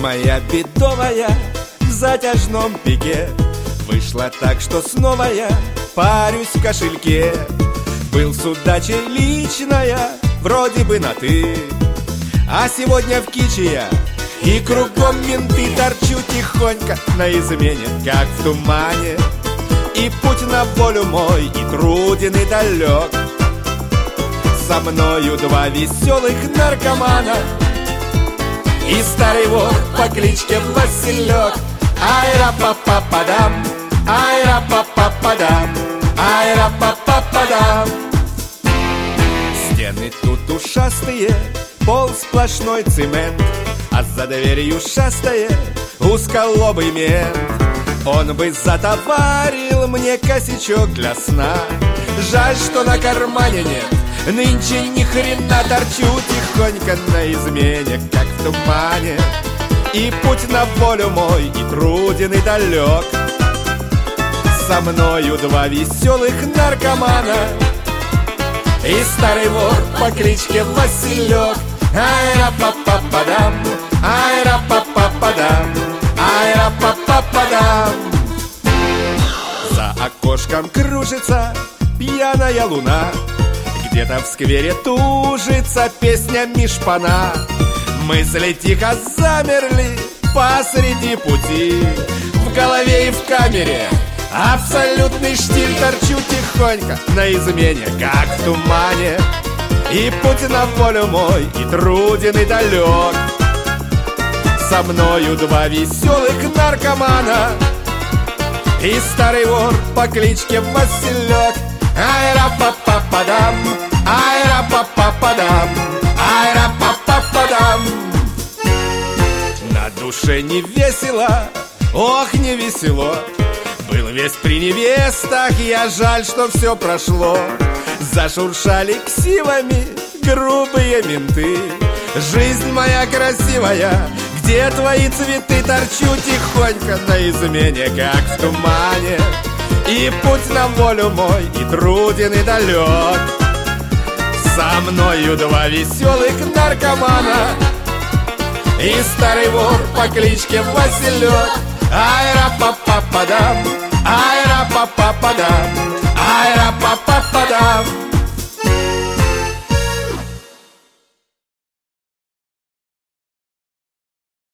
моя бедовая в затяжном пике. Вышло так, что снова я парюсь в кошельке. Был с удачей личная, вроде бы на «ты», а сегодня в киче я, и кругом менты. Торчу тихонько на измене, как в тумане. И путь на волю мой и труден, и далек. Со мною два веселых наркомана и старый вор по кличке Василек. Айра-па-па-па-дам, айра-па-па-па-дам, айра-па-па-па-дам. Стены тут ушастые, пол сплошной цемент, а за дверью шастает узколобый мент. Он бы затоварил мне косячок для сна. Жаль, что на кармане нет нынче ни хрена. Торчу тихонько на измене, как в тумане. И путь на волю мой и труден, и далек. Со мною два веселых наркомана и старый вор по кличке Василек. Айра-па-па-па-дам, айра-па-па-па-дам, айра-па-па-па-дам. За окошком кружится пьяная луна. Где-то в сквере тужится песня Мишпана. Мысли тихо замерли посреди пути. В голове и в камере абсолютный штиль. Торчу тихонько на измене, как в тумане. И путь на волю мой и труден, и далек. Со мною два веселых наркомана и старый вор по кличке Василек. Айра-па-па-па-дам, айра-па-па-па-дам, айра-па-па-па-дам. На душе не весело, ох, не весело. Был весь при невестах, я жаль, что все прошло. Зашуршали ксивами грубые менты. Жизнь моя красивая, где твои цветы? Торчу тихонько на измене, как в тумане. И путь на волю мой и труден, и далек. Со мною два веселых наркомана и старый вор по кличке Василек. Айра-па-па-па-дам, айра-па-па-па-дам, айра-па-па-па-дам.